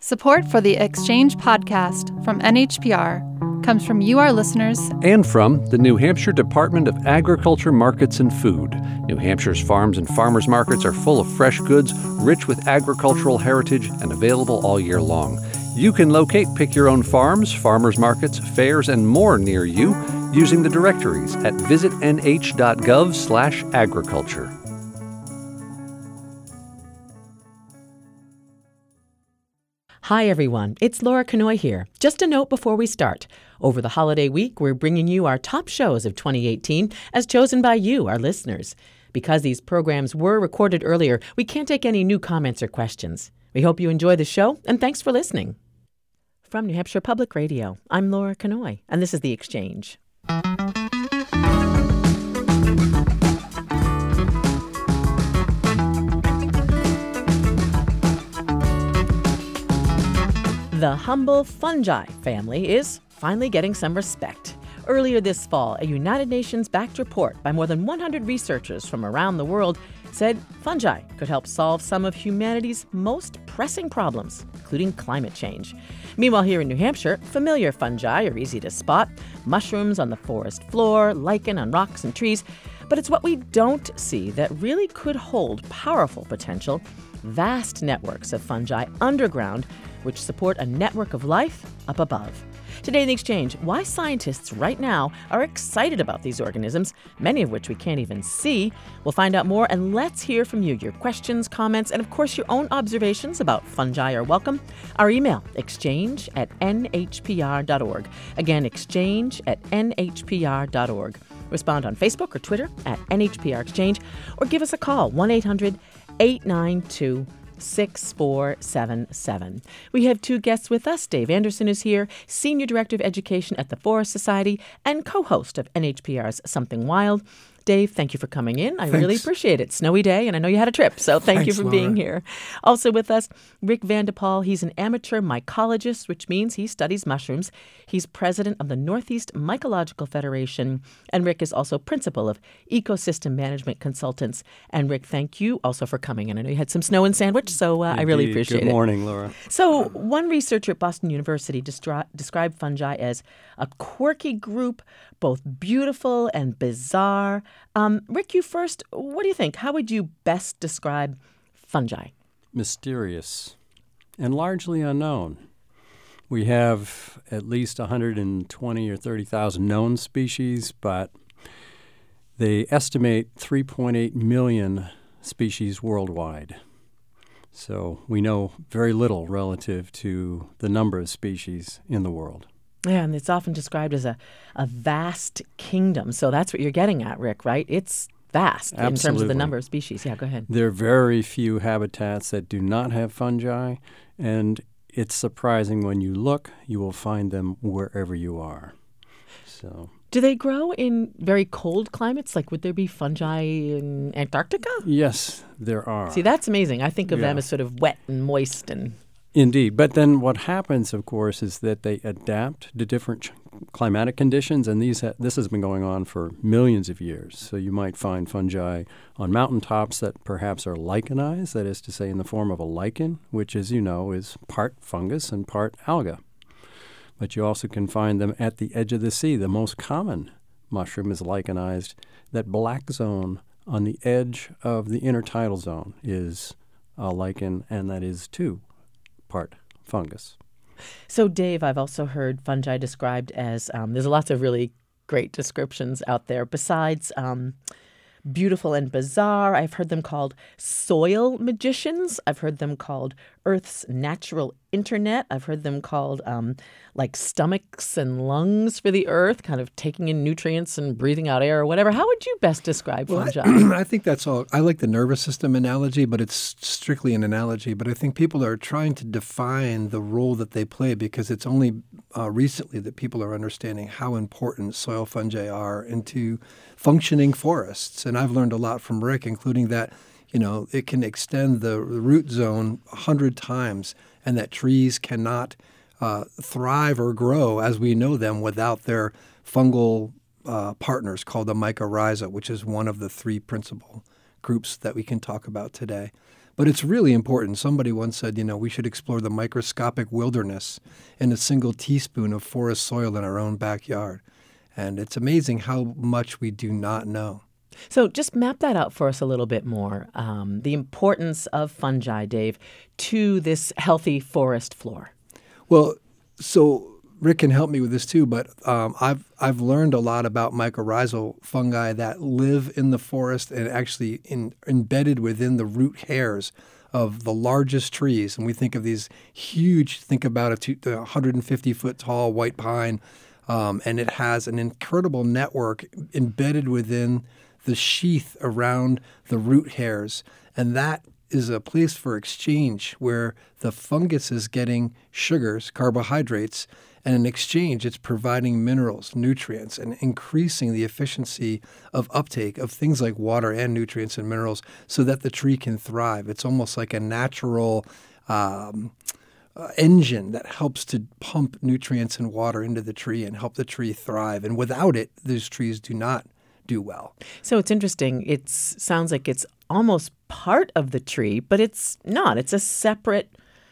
Support for the Exchange podcast from NHPR comes from you, our listeners, and from the New Hampshire Department of Agriculture, Markets, and Food. New Hampshire's farms and farmers markets are full of fresh goods, rich with agricultural heritage, and available all year long. You can locate Pick Your Own Farms, farmers markets, fairs, and more near you using the directories at visitnh.gov/agriculture. Hi, everyone. It's Laura Kanoy here. Just a note before we start. Over the holiday week, we're bringing you our top shows of 2018 as chosen by you, our listeners. Because these programs were recorded earlier, we can't take any new comments or questions. We hope you enjoy the show, and thanks for listening. From New Hampshire Public Radio, I'm Laura Kanoy, and this is The Exchange. The humble fungi family is finally getting some respect. Earlier this fall, a United Nations-backed report by more than 100 researchers from around the world said fungi could help solve some of humanity's most pressing problems, including climate change. Meanwhile, here in New Hampshire, familiar fungi are easy to spot: mushrooms on the forest floor, lichen on rocks and trees. But it's what we don't see that really could hold powerful potential: vast networks of fungi underground which support a network of life up above. Today in The Exchange, why scientists right now are excited about these organisms, many of which we can't even see. We'll find out more, and let's hear from you. Your questions, comments, and of course your own observations about fungi are welcome. Our email, exchange@nhpr.org. Again, exchange@nhpr.org. Respond on Facebook or Twitter @NHPR Exchange, or give us a call, 1-800-892-6477. We have two guests with us. Dave Anderson is here, Senior Director of Education at the Forest Society and co-host of NHPR's Something Wild. Dave, thank you for coming in. I really appreciate it. Snowy day, and I know you had a trip, so thank you for being here. Also with us, Rick Van de Paul. He's an amateur mycologist, which means he studies mushrooms. He's president of the Northeast Mycological Federation, and Rick is also principal of Ecosystem Management Consultants. And Rick, thank you also for coming in. I know you had some snow in Sandwich, so I really appreciate it. Good morning, Laura. So one researcher at Boston University described fungi as a quirky group, both beautiful and bizarre. Rick, you first. What do you think? How would you best describe fungi? Mysterious and largely unknown. We have at least 120 or 30,000 known species, but they estimate 3.8 million species worldwide. So we know very little relative to the number of species in the world. Yeah, and it's often described as a vast kingdom. So that's what you're getting at, Rick, right? It's vast in terms of the number of species. Yeah, go ahead. There are very few habitats that do not have fungi, and it's surprising when you look, you will find them wherever you are. So, do they grow in very cold climates? Like, would there be fungi in Antarctica? Yes, there are. See, that's amazing. I think of them as sort of wet and moist and... Indeed. But then what happens, of course, is that they adapt to different climatic conditions, and this has been going on for millions of years. So you might find fungi on mountaintops that perhaps are lichenized, that is to say in the form of a lichen, which, as you know, is part fungus and part alga. But you also can find them at the edge of the sea. The most common mushroom is lichenized. That black zone on the edge of the intertidal zone is a lichen, and that is too part fungus. So, Dave, I've also heard fungi described as, there's lots of really great descriptions out there. Besides beautiful and bizarre, I've heard them called soil magicians. I've heard them called Earth's natural internet. I've heard them called like stomachs and lungs for the earth, kind of taking in nutrients and breathing out air or whatever. How would you best describe fungi? I think that's all. I like the nervous system analogy, but it's strictly an analogy. But I think people are trying to define the role that they play because it's only recently that people are understanding how important soil fungi are into functioning forests. And I've learned a lot from Rick, including that, it can extend the root zone 100 times and that trees cannot thrive or grow as we know them without their fungal partners called the mycorrhiza, which is one of the three principal groups that we can talk about today. But it's really important. Somebody once said, we should explore the microscopic wilderness in a single teaspoon of forest soil in our own backyard. And it's amazing how much we do not know. So just map that out for us a little bit more, the importance of fungi, Dave, to this healthy forest floor. Well, so Rick can help me with this too, but I've learned a lot about mycorrhizal fungi that live in the forest and actually embedded within the root hairs of the largest trees. And we think of these huge, think about a 150-foot tall white pine, and it has an incredible network embedded within the sheath around the root hairs. And that is a place for exchange where the fungus is getting sugars, carbohydrates, and in exchange it's providing minerals, nutrients, and increasing the efficiency of uptake of things like water and nutrients and minerals so that the tree can thrive. It's almost like a natural engine that helps to pump nutrients and water into the tree and help the tree thrive. And without it, those trees do not do well. So it's interesting. It sounds like it's almost part of the tree, but it's not. It's a separate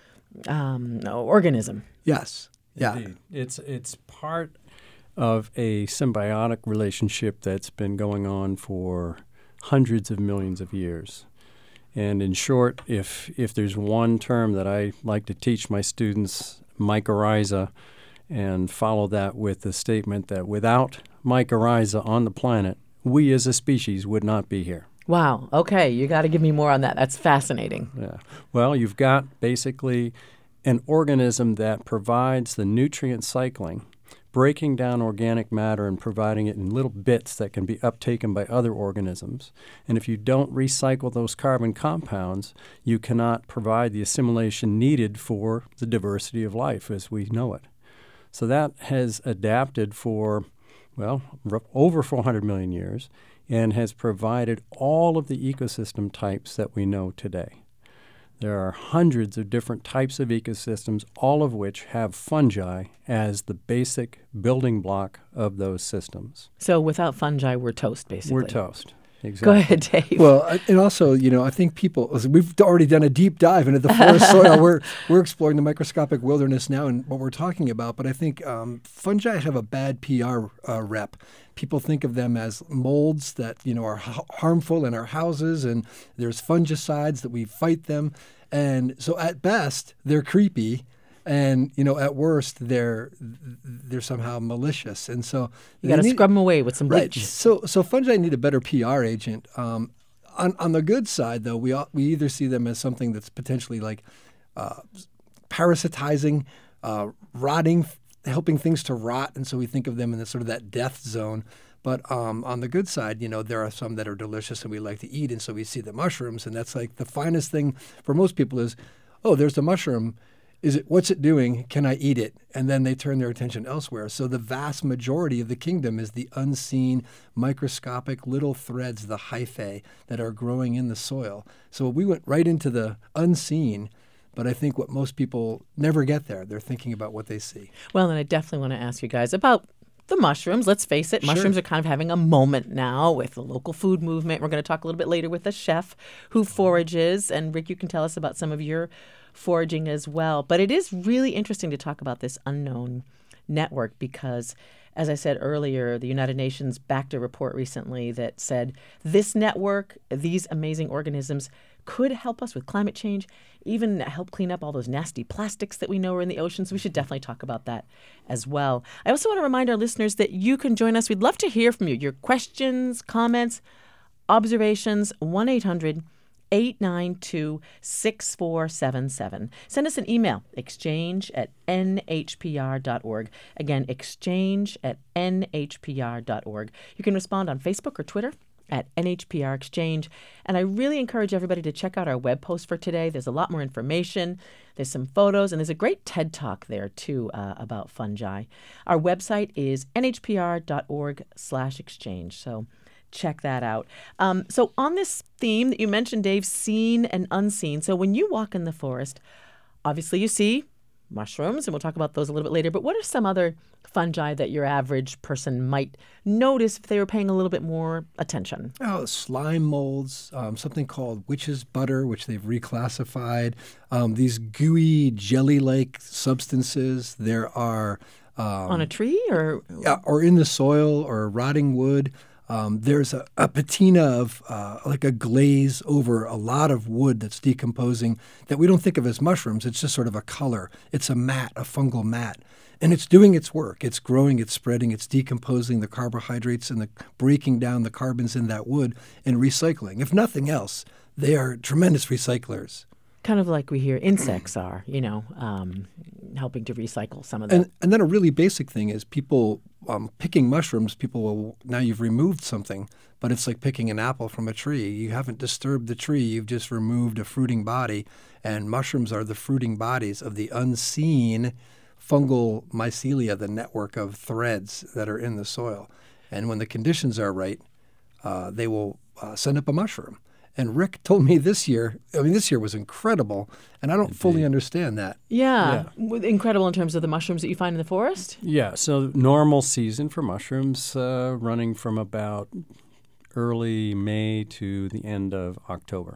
organism. Yes. Yeah. Indeed. It's part of a symbiotic relationship that's been going on for hundreds of millions of years. And in short, if there's one term that I like to teach my students, mycorrhiza, and follow that with the statement that without mycorrhiza on the planet, we as a species would not be here. Wow. Okay. You got to give me more on that. That's fascinating. Yeah. Well, you've got basically an organism that provides the nutrient cycling, breaking down organic matter and providing it in little bits that can be uptaken by other organisms. And if you don't recycle those carbon compounds, you cannot provide the assimilation needed for the diversity of life as we know it. So that has adapted for, over 400 million years and has provided all of the ecosystem types that we know today. There are hundreds of different types of ecosystems, all of which have fungi as the basic building block of those systems. So without fungi, we're toast, basically. We're toast. Exactly. Go ahead, Dave. Well, and also, I think we've already done a deep dive into the forest soil. We're exploring the microscopic wilderness now and what we're talking about. But I think fungi have a bad PR rep. People think of them as molds that, are harmful in our houses, and there's fungicides that we fight them. And so at best, they're creepy. And, at worst, they're somehow malicious. And so you got to scrub them away with some bleach. Right. So fungi need a better PR agent. On the good side, though, we either see them as something that's potentially like parasitizing, rotting, helping things to rot. And so we think of them in the sort of that death zone. But on the good side, there are some that are delicious and we like to eat. And so we see the mushrooms. And that's like the finest thing for most people is, oh, there's the mushroom. What's it doing? Can I eat it? And then they turn their attention elsewhere. So the vast majority of the kingdom is the unseen, microscopic little threads, the hyphae, that are growing in the soil. So we went right into the unseen, but I think what most people never get there. They're thinking about what they see. Well, and I definitely want to ask you guys about the mushrooms. Let's face it, mushrooms are kind of having a moment now with the local food movement. We're going to talk a little bit later with a chef who forages. And Rick, you can tell us about some of your foraging as well. But it is really interesting to talk about this unknown network because, as I said earlier, the United Nations backed a report recently that said this network, these amazing organisms, could help us with climate change, even help clean up all those nasty plastics that we know are in the oceans. So we should definitely talk about that as well. I also want to remind our listeners that you can join us. We'd love to hear from you. Your questions, comments, observations, 1-800-892-6477. Send us an email, exchange@nhpr.org. Again, exchange@nhpr.org. You can respond on Facebook or Twitter at NHPR Exchange. And I really encourage everybody to check out our web post for today. There's a lot more information. There's some photos, and there's a great TED Talk there, too, about fungi. Our website is nhpr.org/exchange. So check that out. So on this theme that you mentioned, Dave, seen and unseen. So when you walk in the forest, obviously you see mushrooms, and we'll talk about those a little bit later. But what are some other fungi that your average person might notice if they were paying a little bit more attention? Oh, slime molds, something called witch's butter, which they've reclassified. These gooey jelly-like substances. There are On a tree or in the soil or rotting wood. There's a patina of like a glaze over a lot of wood that's decomposing that we don't think of as mushrooms. It's just sort of a color. It's a mat, a fungal mat. And it's doing its work. It's growing, it's spreading, it's decomposing the carbohydrates and breaking down the carbons in that wood and recycling. If nothing else, they are tremendous recyclers. kind of like we hear insects are, helping to recycle some of that. And then a really basic thing is people picking mushrooms, people will, now you've removed something, but it's like picking an apple from a tree. You haven't disturbed the tree, you've just removed a fruiting body, and mushrooms are the fruiting bodies of the unseen fungal mycelia, the network of threads that are in the soil. And when the conditions are right, they will send up a mushroom. And Rick told me this year was incredible, and I don't fully understand that. Yeah. Incredible in terms of the mushrooms that you find in the forest? Yeah, so normal season for mushrooms running from about early May to the end of October.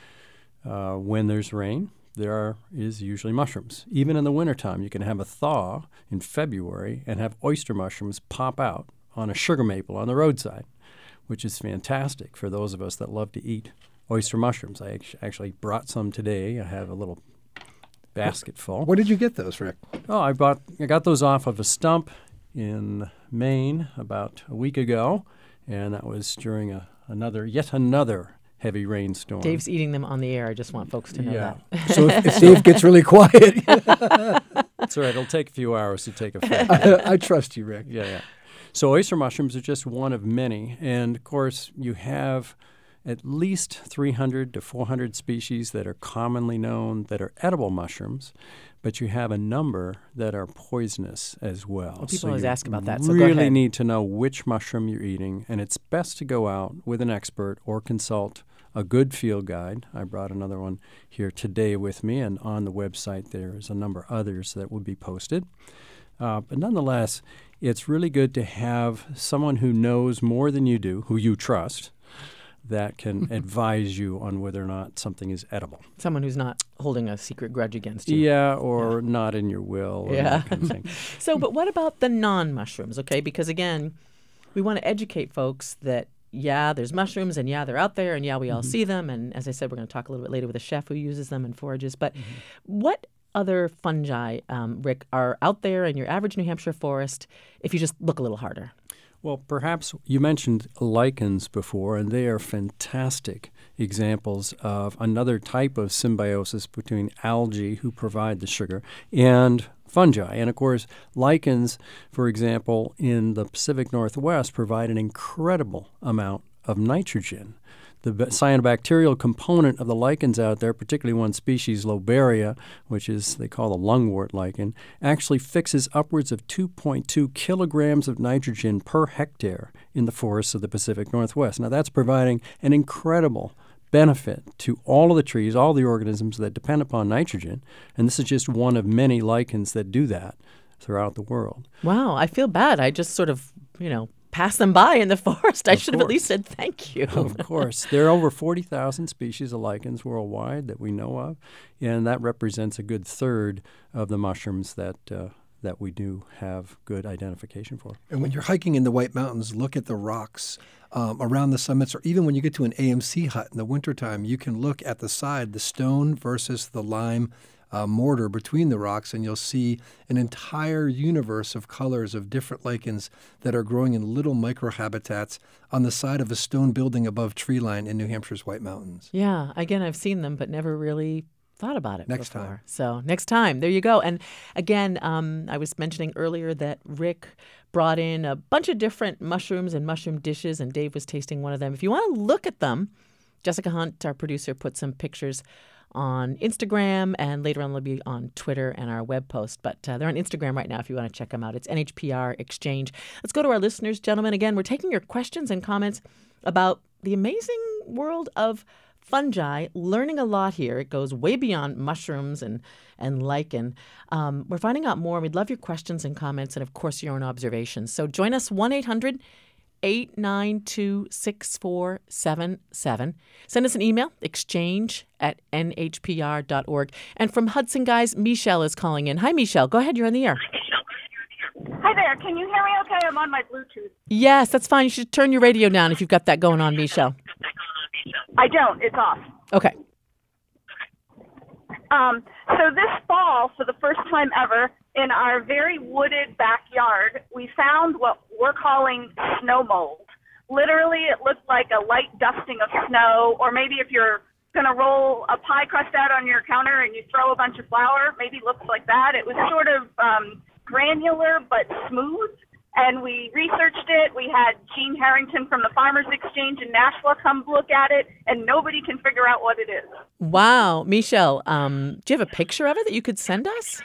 When there's rain, there is usually mushrooms. Even in the wintertime, you can have a thaw in February and have oyster mushrooms pop out on a sugar maple on the roadside, which is fantastic for those of us that love to eat oyster mushrooms. I actually brought some today. I have a little basket full. Where did you get those, Rick? Oh, I got those off of a stump in Maine about a week ago, and that was during yet another heavy rainstorm. Dave's eating them on the air. I just want folks to know that. So if Dave gets really quiet. That's all right. It'll take a few hours to take effect. I trust you, Rick. Yeah. So oyster mushrooms are just one of many. And, of course, you have at least 300 to 400 species that are commonly known that are edible mushrooms, but you have a number that are poisonous as well. Well, people always ask about that, so so go really ahead. need to know which mushroom you're eating, and it's best to go out with an expert or consult a good field guide. I brought another one here today with me, and on the website there's a number of others that will be posted. But nonetheless, it's really good to have someone who knows more than you do, who you trust, that can advise you on whether or not something is edible. Someone who's not holding a secret grudge against you. Yeah, or not in your will. Or that kind of thing. So, but what about the non-mushrooms, okay? Because, again, we want to educate folks that, there's mushrooms, and they're out there, and we all see them. And as I said, we're going to talk a little bit later with a chef who uses them and forages. But what other fungi, Rick, are out there in your average New Hampshire forest if you just look a little harder? Well, perhaps you mentioned lichens before, and they are fantastic examples of another type of symbiosis between algae, who provide the sugar, and fungi. And, of course, lichens, for example, in the Pacific Northwest provide an incredible amount of nitrogen. The cyanobacterial component of the lichens out there, particularly one species, Loberia, which is they call the lungwort lichen, actually fixes upwards of 2.2 kilograms of nitrogen per hectare in the forests of the Pacific Northwest. Now, that's providing an incredible benefit to all of the trees, all the organisms that depend upon nitrogen, and this is just one of many lichens that do that throughout the world. Wow, I feel bad. I just sort of, pass them by in the forest. I should have at least said thank you. Of course. There are over 40,000 species of lichens worldwide that we know of, and that represents a good third of the mushrooms that we do have good identification for. And when you're hiking in the White Mountains, look at the rocks around the summits, or even when you get to an AMC hut in the wintertime, you can look at the side, the stone versus the lime mortar between the rocks, and you'll see an entire universe of colors of different lichens that are growing in little microhabitats on the side of a stone building above tree line in New Hampshire's White Mountains. Yeah, again, I've seen them, but never really thought about it Next before. time. So next time, there you go. And again, I was mentioning earlier that Rick brought in a bunch of different mushrooms and mushroom dishes, and Dave was tasting one of them. If you want to look at them, Jessica Hunt, our producer, put some pictures on Instagram, and later on they'll be on Twitter and our web post. But they're on Instagram right now if you want to check them out. It's NHPR Exchange. Let's go to our listeners, gentlemen. Again, we're taking your questions and comments about the amazing world of fungi, learning a lot here. It goes way beyond mushrooms and lichen. We're finding out more. We'd love your questions and comments and, of course, your own observations. So join us, 1-800-892-6477. Send us an email, exchange@nhpr.org. And from Hudson, guys, Michelle is calling in. Hi, Michelle. Go ahead. You're on the air. Hi there. Can you hear me okay? I'm on my Bluetooth. Yes, that's fine. You should turn your radio down if you've got that going on, Michelle. I don't. It's off. Okay. So this fall, for the first time ever, in our very wooded backyard, we found what we're calling snow mold. Literally, it looked like a light dusting of snow, or maybe if you're going to roll a pie crust out on your counter and you throw a bunch of flour, maybe it looks like that. It was sort of granular but smooth, and we researched it. We had Gene Harrington from the Farmers Exchange in Nashua come look at it, and nobody can figure out what it is. Wow. Michelle, do you have a picture of it that you could send us?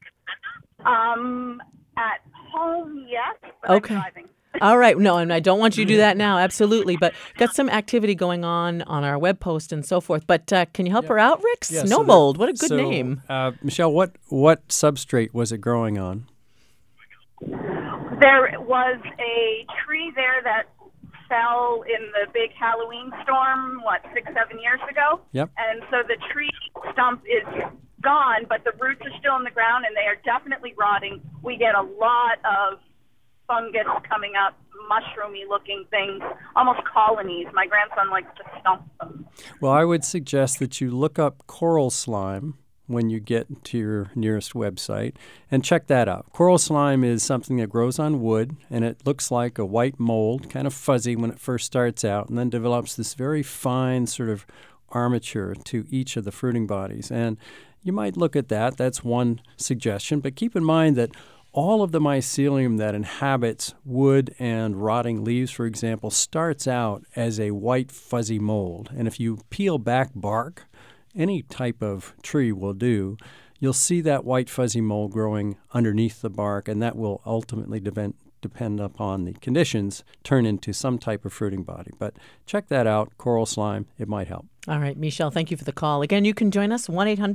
At home, yes, but Okay. I'm driving. All right. No, and I don't want you to do that now. Absolutely. But got some activity going on our web post and so forth. But can you help her out, Rick? Yeah, Snow mold. What a good name. Michelle, what substrate was it growing on? There was a tree there that fell in the big Halloween storm, 6-7 years ago? Yep. And so the tree stump is gone, but the roots are still in the ground, and they are definitely rotting. We get a lot of fungus coming up, mushroomy-looking things, almost colonies. My grandson likes to stomp them. Well, I would suggest that you look up coral slime when you get to your nearest website and check that out. Coral slime is something that grows on wood, and it looks like a white mold, kind of fuzzy when it first starts out, and then develops this very fine sort of armature to each of the fruiting bodies. And you might look at that. That's one suggestion. But keep in mind that all of the mycelium that inhabits wood and rotting leaves, for example, starts out as a white fuzzy mold. And if you peel back bark, any type of tree will do, you'll see that white fuzzy mold growing underneath the bark, and that will ultimately depend upon the conditions, turn into some type of fruiting body. But check that out, coral slime. It might help. All right, Michelle, thank you for the call. Again, you can join us,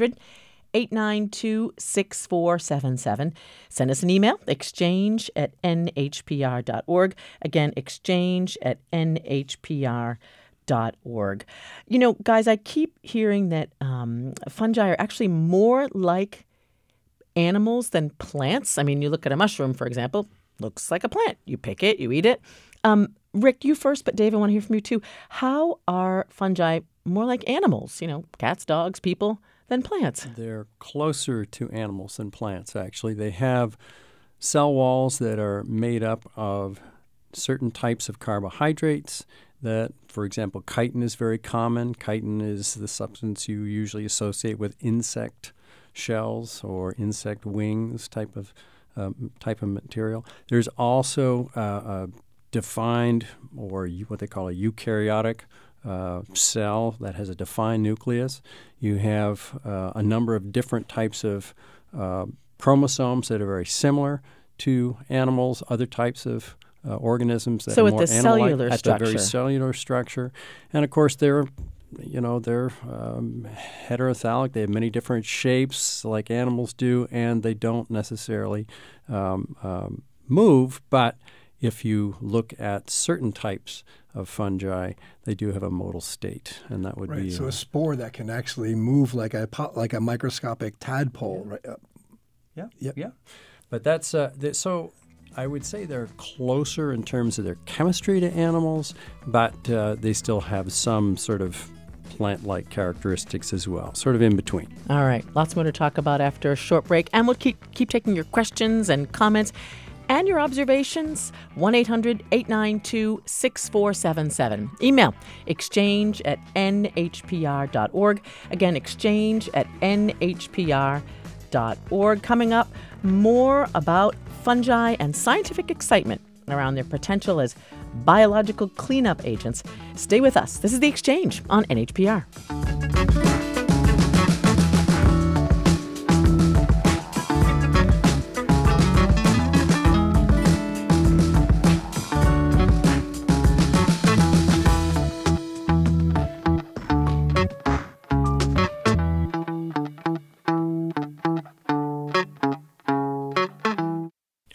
1-800-892-6477. Send us an email, exchange@nhpr.org. Again, exchange@nhpr.org. You know, guys, I keep hearing that fungi are actually more like animals than plants. I mean, you look at a mushroom, for example, looks like a plant. You pick it, you eat it. Rick, you first, but Dave, I want to hear from you too. How are fungi more like animals, cats, dogs, people, than plants? They're closer to animals than plants, actually. They have cell walls that are made up of certain types of carbohydrates that, for example, chitin is very common. Chitin is the substance you usually associate with insect shells or insect wings type of material. There's also a defined, or what they call a eukaryotic cell that has a defined nucleus. You have a number of different types of chromosomes that are very similar to animals, other types of organisms that so are more at the animal-like, cellular at structure. the very cellular structure. And of course, they're heterothallic. They have many different shapes like animals do, and they don't necessarily move. But if you look at certain types of fungi, they do have a modal state, and that would be so a spore that can actually move like a microscopic tadpole, right? Yeah. But that's so. I would say they're closer in terms of their chemistry to animals, but they still have some sort of plant-like characteristics as well, sort of in between. All right, lots more to talk about after a short break, and we'll keep taking your questions and comments and your observations. 1-800-892-6477. Email exchange@nhpr.org. Again, exchange@nhpr.org. Coming up, more about fungi and scientific excitement around their potential as biological cleanup agents. Stay with us. This is The Exchange on NHPR.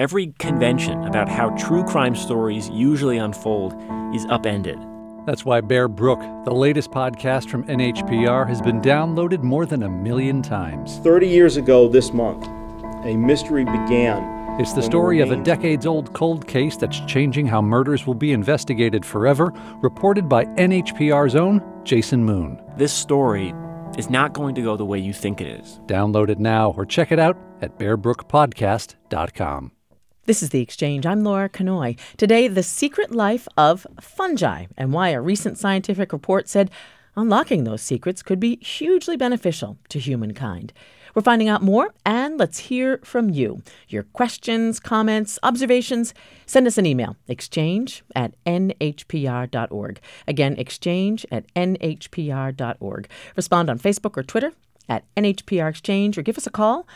every convention about how true crime stories usually unfold is upended. That's why Bear Brook, the latest podcast from NHPR, has been downloaded more than 1 million times. 30 years ago this month, a mystery began. It's the story of a decades-old cold case that's changing how murders will be investigated forever, reported by NHPR's own Jason Moon. This story is not going to go the way you think it is. Download it now or check it out at bearbrookpodcast.com. This is The Exchange. I'm Laura Kanoy. Today, the secret life of fungi and why a recent scientific report said unlocking those secrets could be hugely beneficial to humankind. We're finding out more, and let's hear from you. Your questions, comments, observations, send us an email, exchange@nhpr.org. Again, exchange@nhpr.org. Respond on Facebook or Twitter @NHPR Exchange, or give us a call,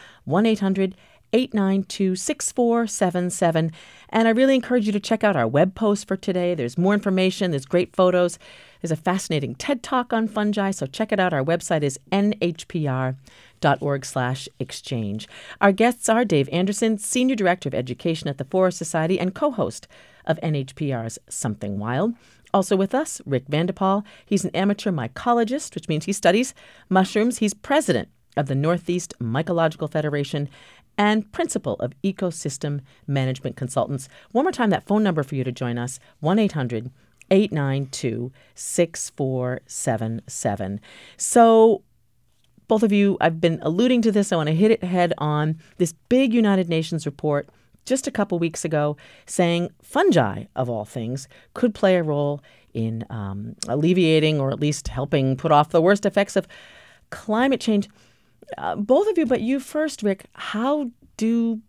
1-800-892-6477. And I really encourage you to check out our web post for today. There's more information. There's great photos. There's a fascinating TED Talk on fungi, so check it out. Our website is nhpr.org/exchange. Our guests are Dave Anderson, Senior Director of Education at the Forest Society and co-host of NHPR's Something Wild. Also with us, Rick Vanderpaal. He's an amateur mycologist, which means he studies mushrooms. He's president of the Northeast Mycological Federation and principal of Ecosystem Management Consultants. One more time, that phone number for you to join us, 1-800-892-6477. So both of you, I've been alluding to this. I want to hit it head on. This big United Nations report just a couple weeks ago saying fungi, of all things, could play a role in alleviating or at least helping put off the worst effects of climate change. Both of you, but you first, Rick, how do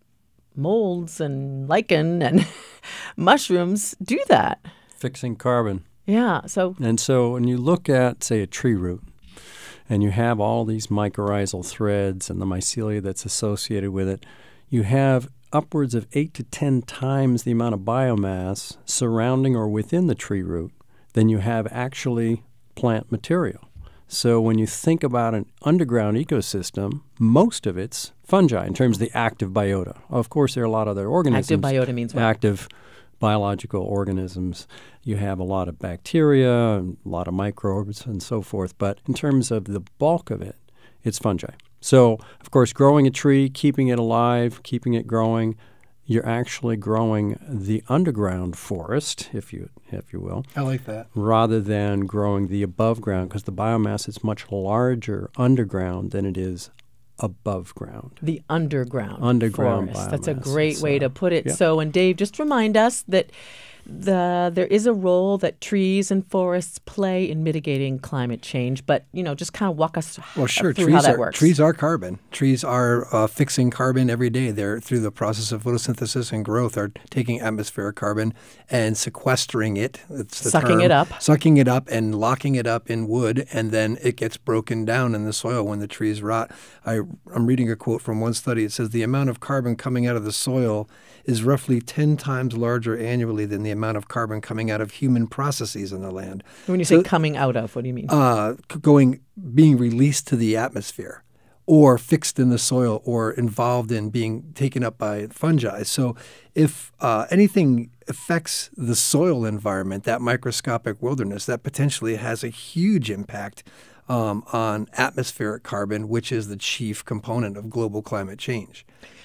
molds and lichen and mushrooms do that? Fixing carbon. Yeah. So when you look at, say, a tree root, and you have all these mycorrhizal threads and the mycelia that's associated with it, you have upwards of 8 to 10 times the amount of biomass surrounding or within the tree root than you have actually plant material. So when you think about an underground ecosystem, most of it's fungi in terms of the active biota. Of course, there are a lot of other organisms. Active biota means what? Active biological organisms. You have a lot of bacteria, a lot of microbes, and so forth. But in terms of the bulk of it, it's fungi. So, of course, growing a tree, keeping it alive, keeping it growing, you're actually growing the underground forest, if you will. I like that. Rather than growing the above ground, because the biomass is much larger underground than it is above ground. The underground forest. Biomass. That's a great way to put it. Yeah. So, and Dave, just remind us that there is a role that trees and forests play in mitigating climate change, but, just kind of walk us through how that works. Trees are carbon. Trees are fixing carbon every day. They're, through the process of photosynthesis and growth, are taking atmospheric carbon and sequestering it. It's the Sucking term. it up. Sucking it up and locking it up in wood, and then it gets broken down in the soil when the trees rot. I'm reading a quote from one study. It says the amount of carbon coming out of the soil is roughly 10 times larger annually than the amount of carbon coming out of human processes in the land. When you say coming out of, what do you mean? Being released to the atmosphere, or fixed in the soil, or involved in being taken up by fungi. So if anything affects the soil environment, that microscopic wilderness, that potentially has a huge impact on atmospheric carbon, which is the chief component of global climate change.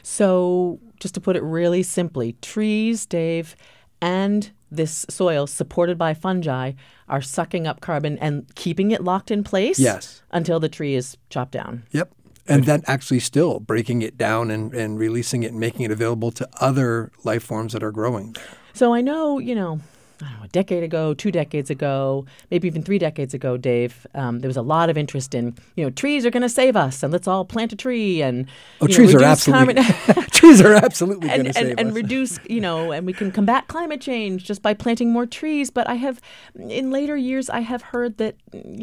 So just to put it really simply, trees, Dave, and this soil supported by fungi are sucking up carbon and keeping it locked in place until the tree is chopped down. Yep. And then actually still breaking it down and releasing it and making it available to other life forms that are growing. So I know, a decade ago, 2 decades ago, maybe even 3 decades ago, Dave, there was a lot of interest in, trees are going to save us, and let's all plant a tree and trees are absolutely trees are absolutely going to save us. And reduce, and we can combat climate change just by planting more trees. But in later years, I have heard that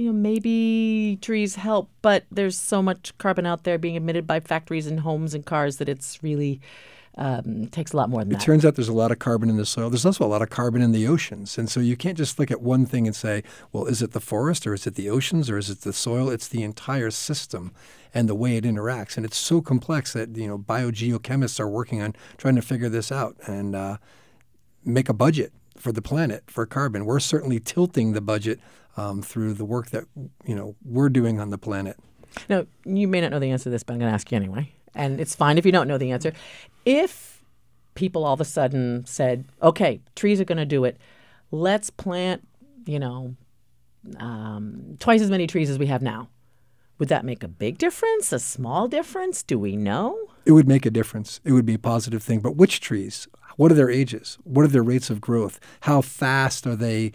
maybe trees help, but there's so much carbon out there being emitted by factories and homes and cars that it's really takes a lot more than It that. turns out there's a lot of carbon in the soil. There's also a lot of carbon in the oceans. And so you can't just look at one thing and say, well, is it the forest or is it the oceans or is it the soil? It's the entire system and the way it interacts. And it's so complex that, biogeochemists are working on trying to figure this out and make a budget for the planet for carbon. We're certainly tilting the budget through the work that, we're doing on the planet. Now, you may not know the answer to this, but I'm going to ask you anyway. And it's fine if you don't know the answer. If people all of a sudden said, okay, trees are going to do it, let's plant, twice as many trees as we have now. Would that make a big difference, a small difference? Do we know? It would make a difference. It would be a positive thing. But which trees? What are their ages? What are their rates of growth? How fast are they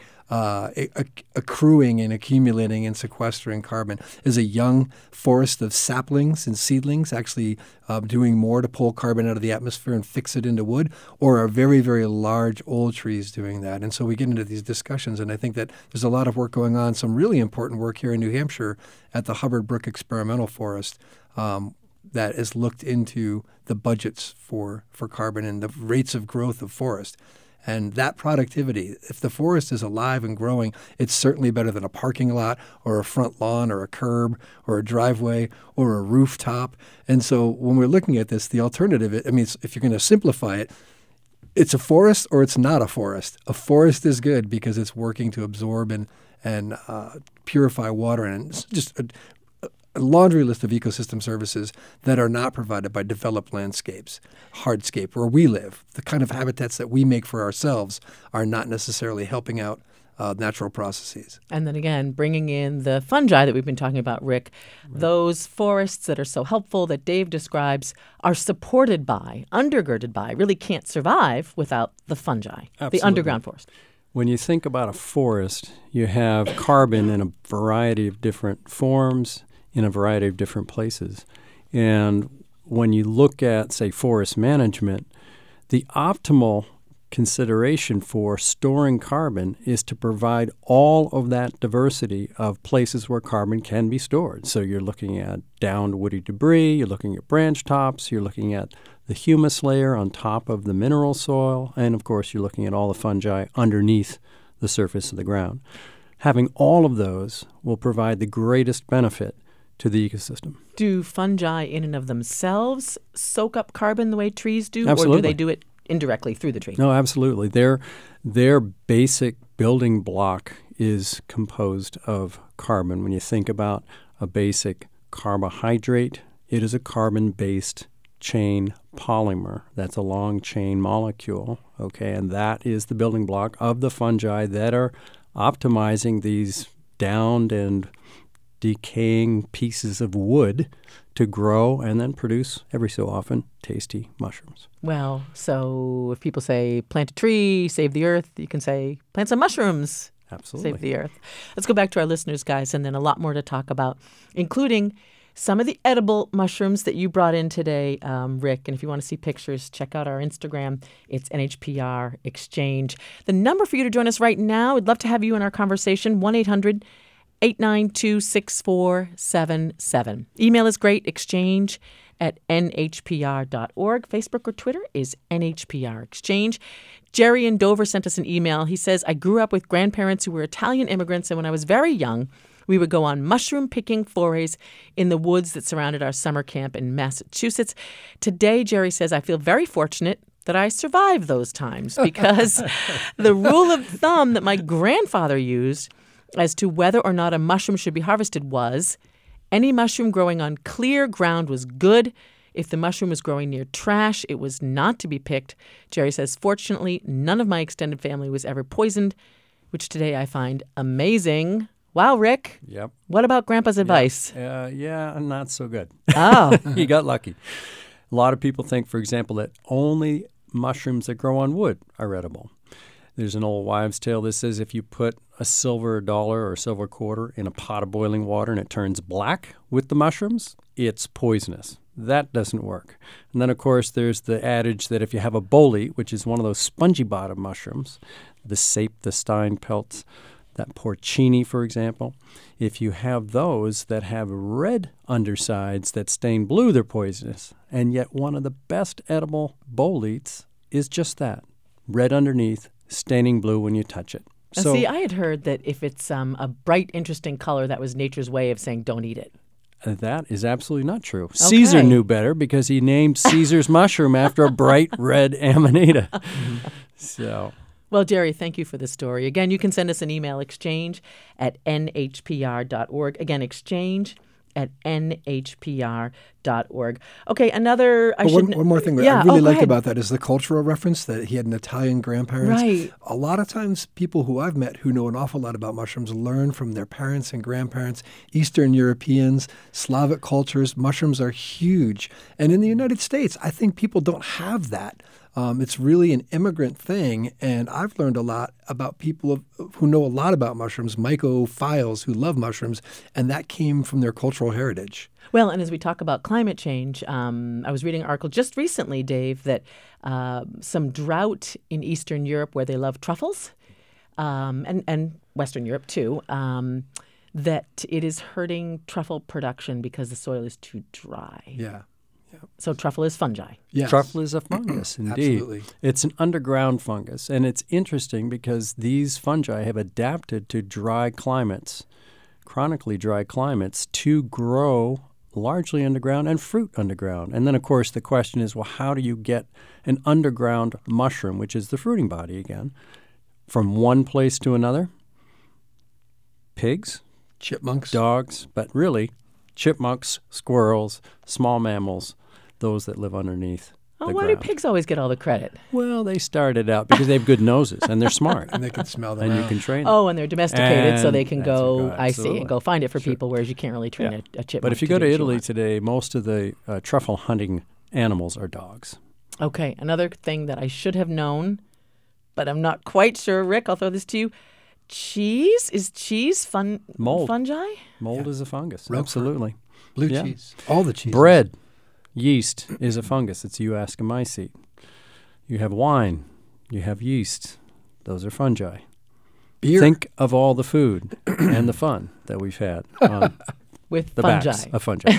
accruing and accumulating and sequestering carbon? Is a young forest of saplings and seedlings actually doing more to pull carbon out of the atmosphere and fix it into wood? Or are very, very large old trees doing that? And so we get into these discussions, and I think that there's a lot of work going on, some really important work here in New Hampshire at the Hubbard Brook Experimental Forest that has looked into the budgets for carbon and the rates of growth of forest. And that productivity, if the forest is alive and growing, it's certainly better than a parking lot or a front lawn or a curb or a driveway or a rooftop. And so when we're looking at this, the alternative, if you're going to simplify it, it's a forest or it's not a forest. A forest is good because it's working to absorb and purify water, and it's just a laundry list of ecosystem services that are not provided by developed landscapes, hardscape, where we live. The kind of habitats that we make for ourselves are not necessarily helping out natural processes. And then again, bringing in the fungi that we've been talking about, Rick, those forests that are so helpful that Dave describes are supported by, undergirded by, really can't survive without the fungi, Absolutely. the underground forest. When you think about a forest, you have carbon in a variety of different forms, in a variety of different places. And when you look at, say, forest management, the optimal consideration for storing carbon is to provide all of that diversity of places where carbon can be stored. So you're looking at downed woody debris, you're looking at branch tops, you're looking at the humus layer on top of the mineral soil, and of course you're looking at all the fungi underneath the surface of the ground. Having all of those will provide the greatest benefit to the ecosystem. Do fungi in and of themselves soak up carbon the way trees do? Absolutely. Or do they do it indirectly through the tree? No, absolutely. Their basic building block is composed of carbon. When you think about a basic carbohydrate, it is a carbon-based chain polymer. That's a long chain molecule, okay? And that is the building block of the fungi that are optimizing these downed and decaying pieces of wood to grow and then produce, every so often, tasty mushrooms. Well, so if people say plant a tree, save the earth, you can say plant some mushrooms, Absolutely. save the earth. Let's go back to our listeners, guys, and then a lot more to talk about, including some of the edible mushrooms that you brought in today, Rick. And if you want to see pictures, check out our Instagram. It's NHPR Exchange. The number for you to join us right now, we'd love to have you in our conversation, 1-800-892-6477. Email is great, exchange@nhpr.org. Facebook or Twitter is NHPR Exchange. Jerry in Dover sent us an email. He says, I grew up with grandparents who were Italian immigrants, and when I was very young, we would go on mushroom picking forays in the woods that surrounded our summer camp in Massachusetts. Today, Jerry says, I feel very fortunate that I survived those times because the rule of thumb that my grandfather used as to whether or not a mushroom should be harvested was any mushroom growing on clear ground was good. If the mushroom was growing near trash, it was not to be picked. Jerry says, fortunately, none of my extended family was ever poisoned, which today I find amazing. Wow, Rick. Yep. What about Grandpa's advice? Yeah, not so good. Oh. He got lucky. A lot of people think, for example, that only mushrooms that grow on wood are edible. There's an old wives' tale that says if you put a silver dollar or a silver quarter in a pot of boiling water and it turns black with the mushrooms, it's poisonous. That doesn't work. And then, of course, there's the adage that if you have a bolete, which is one of those spongy bottom mushrooms, the sape, the steinpelz, that porcini, for example. If you have those that have red undersides that stain blue, they're poisonous. And yet one of the best edible boletes is just that, red underneath, staining blue when you touch it. So, see, I had heard that if it's a bright, interesting color, that was nature's way of saying don't eat it. That is absolutely not true. Okay. Caesar knew better because he named Caesar's mushroom after a bright red amanita. So... Well, Jerry, thank you for the story. Again, you can send us an email, exchange@nhpr.org. Again, exchange@nhpr.org. Okay, one more thing that I really liked about that is the cultural reference that he had an Italian grandparents. Right. A lot of times people who I've met who know an awful lot about mushrooms learn from their parents and grandparents, Eastern Europeans, Slavic cultures. Mushrooms are huge. And in the United States, I think people don't have that. It's really an immigrant thing, and I've learned a lot about people who know a lot about mushrooms, mycophiles who love mushrooms, and that came from their cultural heritage. Well, and as we talk about climate change, I was reading an article just recently, Dave, that some drought in Eastern Europe where they love truffles, and Western Europe too, that it is hurting truffle production because the soil is too dry. Yeah. So truffle is fungi. Yes. Truffle is a fungus, indeed. Absolutely. It's an underground fungus, and it's interesting because these fungi have adapted to dry climates, chronically dry climates, to grow largely underground and fruit underground. And then, of course, the question is, well, how do you get an underground mushroom, which is the fruiting body again, from one place to another? Pigs, chipmunks, dogs, but really chipmunks, squirrels, small mammals, those that live underneath the why ground. do pigs always get all the credit? Well, they started out because they have good noses and they're smart. And they can smell them and out. you can train them. Oh, and they're domesticated so they can go, absolutely. and go find it for people, whereas you can't really train a chipmunk. But if you go to Italy today, most of the truffle hunting animals are dogs. Okay, another thing that I should have known, but I'm not quite sure. Rick, I'll throw this to you. Cheese? Is cheese Mold. fungi? Mold is a fungus. Roquefort. Absolutely. Blue cheese. All the cheeses. Bread. Yeast is a fungus. It's Euascomycete. You have wine. You have yeast. Those are fungi. Beer. Think of all the food and the fun that we've had on with the fungi. backs of fungi.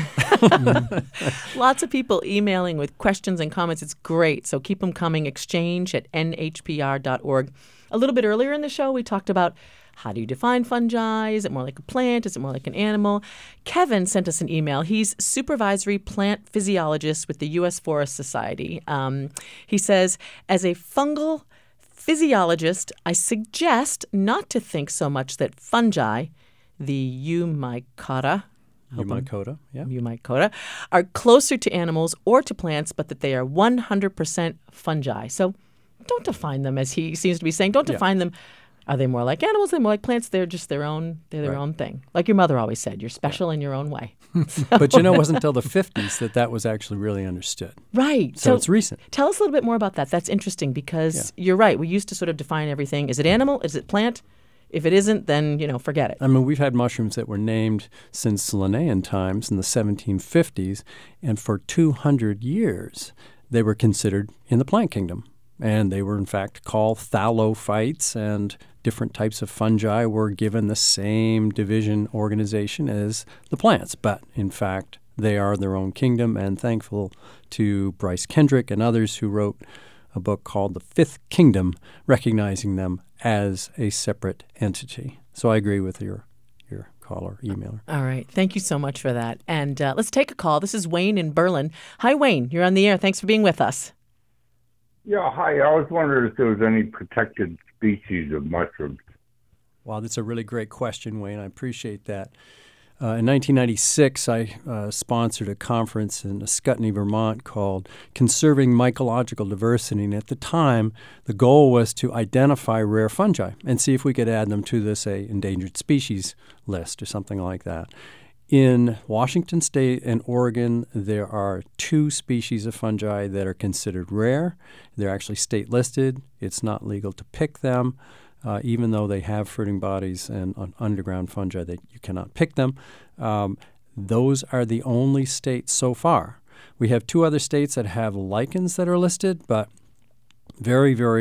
Lots of people emailing with questions and comments. It's great. So keep them coming. Exchange@nhpr.org. A little bit earlier in the show, we talked about how do you define fungi? Is it more like a plant? Is it more like an animal? Kevin sent us an email. He's supervisory plant physiologist with the U.S. Forest Society. He says, as a fungal physiologist, I suggest not to think so much that fungi, the Eumycota, Eumycota, are closer to animals or to plants, but that they are 100% fungi. So don't define them, as he seems to be saying. Don't define them. Are they more like animals? Are they more like plants? They're just their own. They're their own thing. Like your mother always said, you're special in your own way. But it wasn't until the 50s that was actually really understood. Right. So it's recent. Tell us a little bit more about that. That's interesting because you're right. We used to sort of define everything. Is it animal? Is it plant? If it isn't, then, forget it. I mean, we've had mushrooms that were named since Linnaean times in the 1750s, and for 200 years they were considered in the plant kingdom. And they were, in fact, called thallophytes, and different types of fungi were given the same division organization as the plants. But, in fact, they are their own kingdom, and thankful to Bryce Kendrick and others who wrote a book called The Fifth Kingdom, recognizing them as a separate entity. So I agree with your caller, emailer. All right. Thank you so much for that. And let's take a call. This is Wayne in Berlin. Hi, Wayne. You're on the air. Thanks for being with us. Yeah, hi. I was wondering if there was any protected species of mushrooms. Wow, that's a really great question, Wayne. I appreciate that. In 1996, I sponsored a conference in Ascutney, Vermont called Conserving Mycological Diversity. And at the time, the goal was to identify rare fungi and see if we could add them to this, endangered species list or something like that. In Washington State and Oregon, there are 2 species of fungi that are considered rare. They're actually state listed. It's not legal to pick them, even though they have fruiting bodies and underground fungi that you cannot pick them. Those are the only states so far. We have 2 other states that have lichens that are listed, but very, very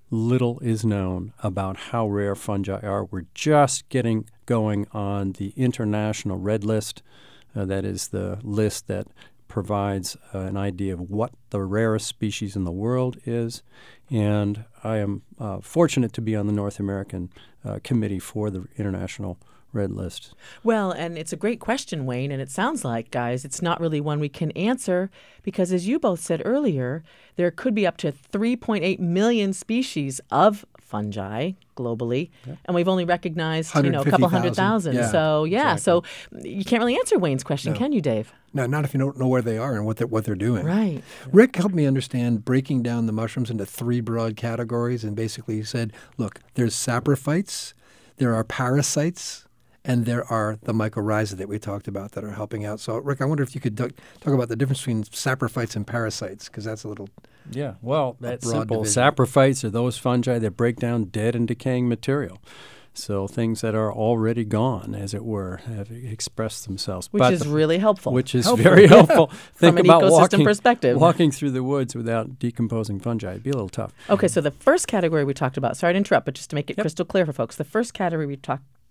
little is known about how rare fungi are. We're just getting going on the International Red List. That is the list that provides an idea of what the rarest species in the world is. And I am fortunate to be on the North American committee for the International Red List. Well, and it's a great question, Wayne, and it sounds like, guys, it's not really one we can answer because, as you both said earlier, there could be up to 3.8 million species of fungi globally, and we've only recognized, a couple 100,000. Yeah, so, exactly. So you can't really answer Wayne's question, can you, Dave? No, not if you don't know where they are and what they're doing. Right. Rick helped me understand breaking down the mushrooms into 3 broad categories, and basically he said, look, there's saprophytes, there are parasites, and there are the mycorrhizae that we talked about that are helping out. So, Rick, I wonder if you could talk about the difference between saprophytes and parasites, because that's a little Yeah, well, that's broad simple. division. Saprophytes are those fungi that break down dead and decaying material. So things that are already gone, as it were, have expressed themselves. Which is really helpful. Which is very helpful. From an ecosystem perspective. Walking through the woods without decomposing fungi would be a little tough. Okay, so the first category we talked about, sorry to interrupt, but just to make it crystal clear for folks, the first category we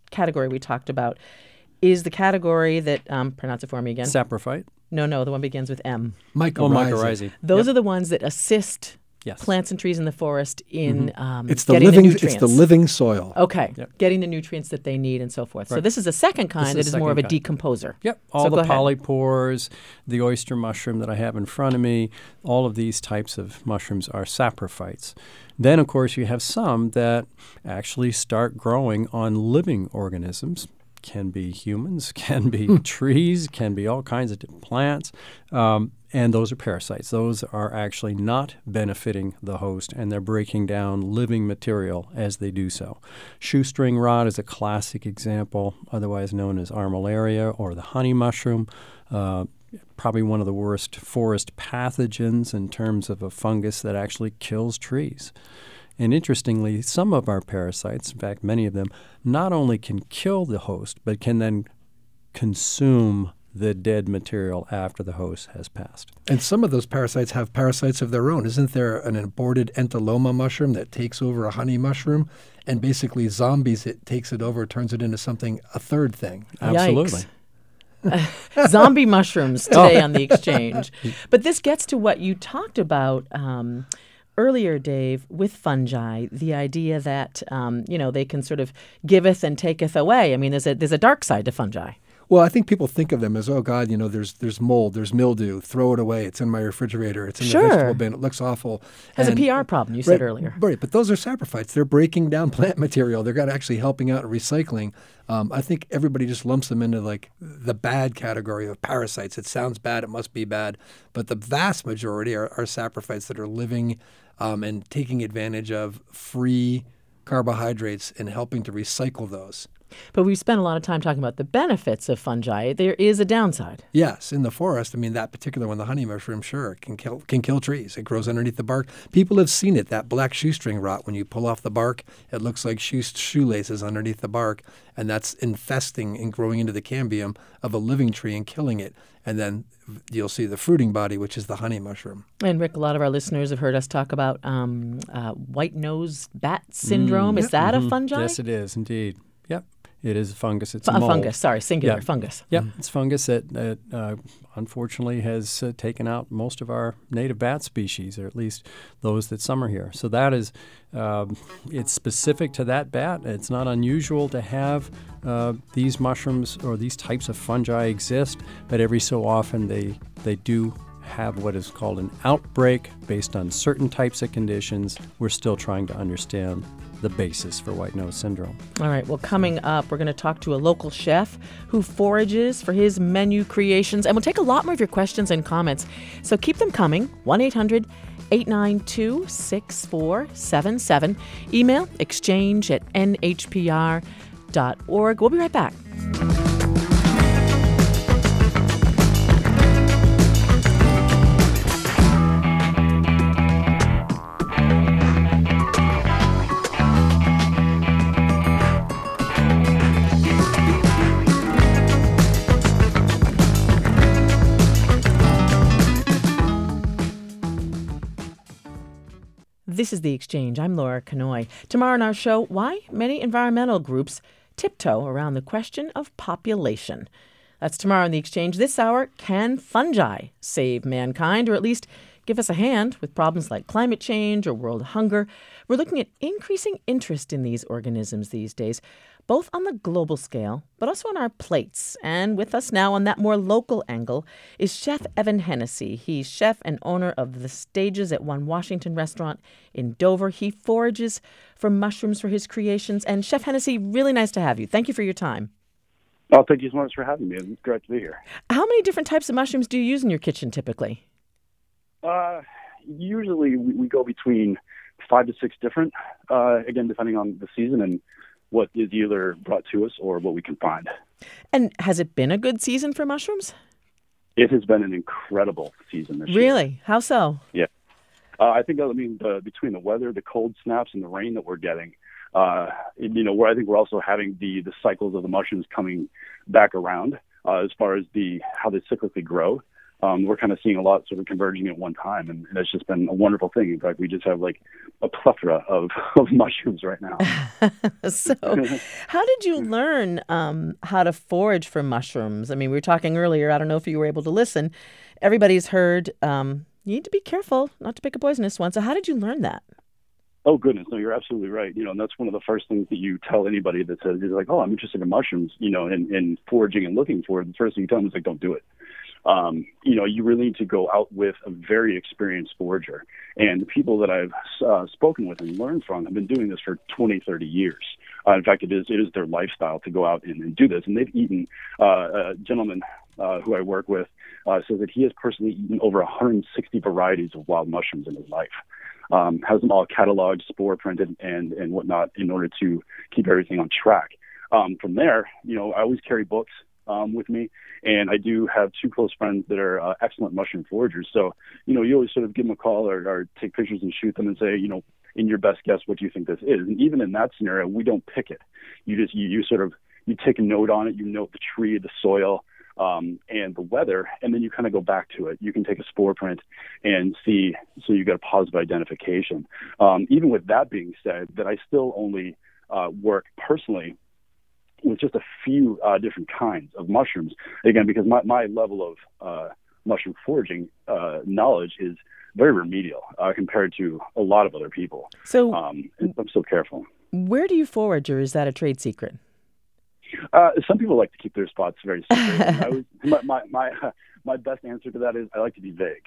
talked about is the category that, pronounce it for me again. Saprophyte? No, the one begins with M. mycorrhizae. Those are the ones that assist Yes. plants and trees in the forest in It's the getting living. the nutrients. It's the living soil. Okay, Yep. getting the nutrients that they need and so forth. So Right. this is a second kind that This is is more of a second kind. decomposer. Yep, all So the go ahead. polypores, the oyster mushroom that I have in front of me, all of these types of mushrooms are saprophytes. Then, of course, you have some that actually start growing on living organisms. Can be humans, can be trees, can be all kinds of different plants. And those are parasites. Those are actually not benefiting the host, and they're breaking down living material as they do so. Shoestring rot is a classic example, otherwise known as armillaria or the honey mushroom. Probably one of the worst forest pathogens in terms of a fungus that actually kills trees. And interestingly, some of our parasites, in fact, many of them, not only can kill the host, but can then consume the dead material after the host has passed. And some of those parasites have parasites of their own. Isn't there an aborted Entoloma mushroom that takes over a honey mushroom and basically zombies it, takes it over, turns it into something, a third thing? Absolutely. Zombie mushrooms today on the exchange. But this gets to what you talked about earlier, Dave, with fungi, the idea that, they can sort of giveth and taketh away. I mean, there's a dark side to fungi. Well, I think people think of them as, oh, God, there's mold, there's mildew, throw it away. It's in my refrigerator. It's in the vegetable bin. It looks awful. Has a PR problem, you said earlier. Right, but those are saprophytes. They're breaking down plant material. They're actually helping out in recycling. I think everybody just lumps them into like the bad category of parasites. It sounds bad. It must be bad. But the vast majority are saprophytes that are living and taking advantage of free carbohydrates and helping to recycle those. But we've spent a lot of time talking about the benefits of fungi. There is a downside. Yes, in the forest. I mean, that particular one, the honey mushroom, sure, can kill trees. It grows underneath the bark. People have seen it, that black shoestring rot. When you pull off the bark, it looks like shoelaces underneath the bark, and that's infesting and growing into the cambium of a living tree and killing it. And then you'll see the fruiting body, which is the honey mushroom. And Rick, a lot of our listeners have heard us talk about white-nosed bat syndrome. Is that a fungi? Yes, it is, indeed. Yep. It is a fungus. It's a mold. fungus. Sorry, singular Yeah. fungus. Yep, it's fungus that unfortunately has taken out most of our native bat species, or at least those that summer here. So that is, it's specific to that bat. It's not unusual to have these mushrooms or these types of fungi exist, but every so often they do have what is called an outbreak based on certain types of conditions. We're still trying to understand the basis for white nose syndrome. All right, well, coming up, we're going to talk to a local chef who forages for his menu creations, and we'll take a lot more of your questions and comments, so keep them coming. 1-800-892-6477. Email exchange@nhpr.org. We'll be right back. This is The Exchange. I'm Laura Kanoy. Tomorrow on our show, why many environmental groups tiptoe around the question of population. That's tomorrow on The Exchange. This hour, can fungi save mankind, or at least give us a hand with problems like climate change or world hunger? We're looking at increasing interest in these organisms these days, both on the global scale, but also on our plates. And with us now on that more local angle is Chef Evan Hennessy. He's chef and owner of The Stages at One Washington restaurant in Dover. He forages for mushrooms for his creations. And Chef Hennessy, really nice to have you. Thank you for your time. Oh, thank you so much for having me. It's great to be here. How many different types of mushrooms do you use in your kitchen typically? Usually we go between 5 to 6 different, again, depending on the season and what is either brought to us or what we can find. And has it been a good season for mushrooms? It has been an incredible season this year. Really? How so? Yeah. I think, between the weather, the cold snaps, and the rain that we're getting, where I think we're also having the cycles of the mushrooms coming back around as far as how they cyclically grow. We're kind of seeing a lot sort of converging at one time, and it's just been a wonderful thing. In fact, we just have like a plethora of mushrooms right now. So how did you learn how to forage for mushrooms? I mean, we were talking earlier, I don't know if you were able to listen. Everybody's heard you need to be careful not to pick a poisonous one. So how did you learn that? Oh, goodness. No, you're absolutely right. And that's one of the first things that you tell anybody that says, is like, oh, I'm interested in mushrooms, and foraging and looking for it. The first thing you tell them is like, don't do it. You really need to go out with a very experienced forager. And the people that I've spoken with and learned from have been doing this for 20, 30 years. In fact, it is their lifestyle to go out and do this. And they've eaten, a gentleman who I work with says that he has personally eaten over 160 varieties of wild mushrooms in his life. Has them all cataloged, spore printed, and whatnot in order to keep everything on track. From there, I always carry books with me, and I do have 2 close friends that are excellent mushroom foragers. So, you always sort of give them a call or take pictures and shoot them and say, in your best guess, what do you think this is? And even in that scenario, we don't pick it. You take a note on it. You note the tree, the soil, and the weather, and then you kind of go back to it. You can take a spore print and see, so you get a positive identification. Even with that being said, that I still only work personally with just a few different kinds of mushrooms. Again, because my level of mushroom foraging knowledge is very remedial compared to a lot of other people. So I'm so careful. Where do you forage, or is that a trade secret? Some people like to keep their spots very secret. My best answer to that is I like to be vague